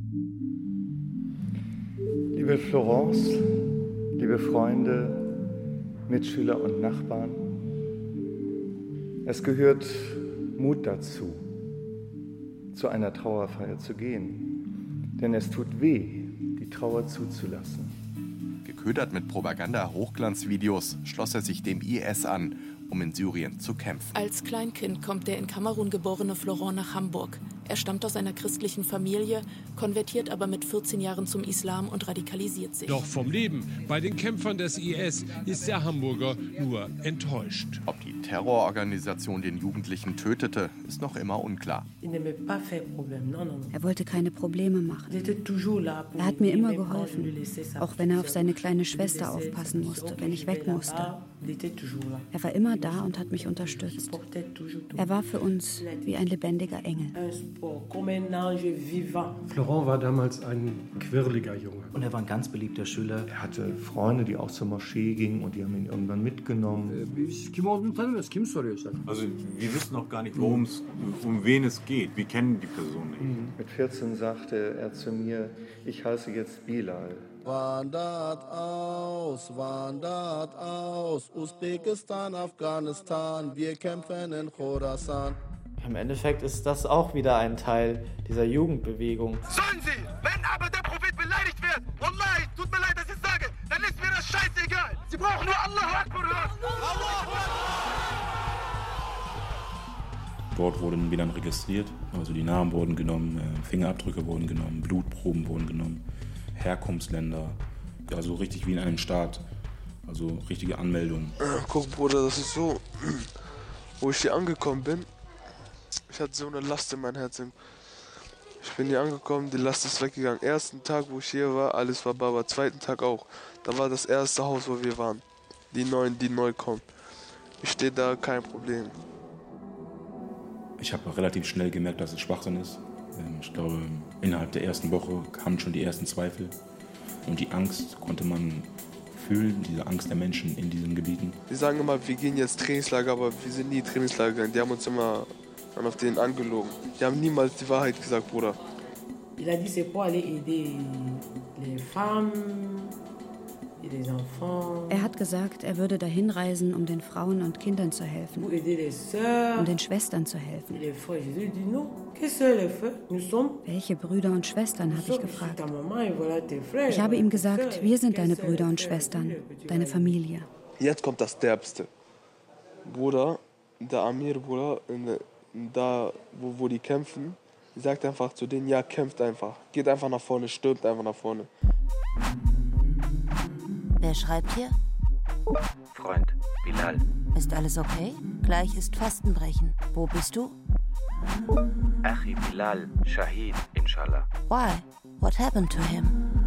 Liebe Florence, liebe Freunde, Mitschüler und Nachbarn, es gehört Mut dazu, zu einer Trauerfeier zu gehen. Denn es tut weh, die Trauer zuzulassen. Geködert mit Propaganda-Hochglanzvideos schloss er sich dem IS an, um in Syrien zu kämpfen. Als Kleinkind kommt der in Kamerun geborene Florent nach Hamburg. Er stammt aus einer christlichen Familie, konvertiert aber mit 14 Jahren zum Islam und radikalisiert sich. Doch vom Leben bei den Kämpfern des IS ist der Hamburger nur enttäuscht. Ob die Terrororganisation den Jugendlichen tötete, ist noch immer unklar. Er wollte keine Probleme machen. Er hat mir immer geholfen, auch wenn er auf seine kleine Schwester aufpassen musste, wenn ich weg musste. Er war immer da und hat mich unterstützt. Er war für uns wie ein lebendiger Engel. Florent war damals ein quirliger Junge. Und er war ein ganz beliebter Schüler. Er hatte Freunde, die auch zur Moschee gingen und die haben ihn irgendwann mitgenommen. Also wir wissen noch gar nicht, um wen es geht. Wir kennen die Person nicht. Mit 14 sagte er zu mir, ich heiße jetzt Bilal. Wandert aus, Usbekistan, Afghanistan, wir kämpfen in Khorasan. Im Endeffekt ist das auch wieder ein Teil dieser Jugendbewegung. Sollen sie, wenn aber der Prophet beleidigt wird, Wallahi, tut mir leid, dass ich sage, dann ist mir das scheißegal. Sie brauchen nur Allahu Akbar hören. Dort wurden wir dann registriert, also die Namen wurden genommen, Fingerabdrücke wurden genommen, Blutproben wurden genommen, Herkunftsländer, also richtig wie in einem Staat, also richtige Anmeldungen. Guck Bruder, das ist so, wo ich hier angekommen bin, ich hatte so eine Last in meinem Herzen. Ich bin hier angekommen, die Last ist weggegangen. Ersten Tag, wo ich hier war, alles war Baba. Zweiten Tag auch. Da war das erste Haus, wo wir waren. Die Neuen, die neu kommen. Ich stehe da, kein Problem. Ich habe relativ schnell gemerkt, dass es Schwachsinn ist. Ich glaube, innerhalb der ersten Woche kamen schon die ersten Zweifel. Und die Angst konnte man fühlen, diese Angst der Menschen in diesen Gebieten. Die sagen immer, wir gehen jetzt Trainingslager, aber wir sind nie Trainingslager gegangen. Die haben uns immer auf denen angelogen. Die haben niemals die Wahrheit gesagt, Bruder. Er hat gesagt, er würde dahin reisen, um den Frauen und Kindern zu helfen, um den Schwestern zu helfen. Welche Brüder und Schwestern, habe ich gefragt. Ich habe ihm gesagt, wir sind deine Brüder und Schwestern, deine Familie. Jetzt kommt das Derbste. Bruder, der Amir, Bruder, da, wo die kämpfen, sagt einfach zu denen, ja, kämpft einfach. Geht einfach nach vorne, stürmt einfach nach vorne. Wer schreibt hier? Freund, Bilal. Ist alles okay? Gleich ist Fastenbrechen. Wo bist du? Achi Bilal, Shahid, inshallah. Why? What happened to him?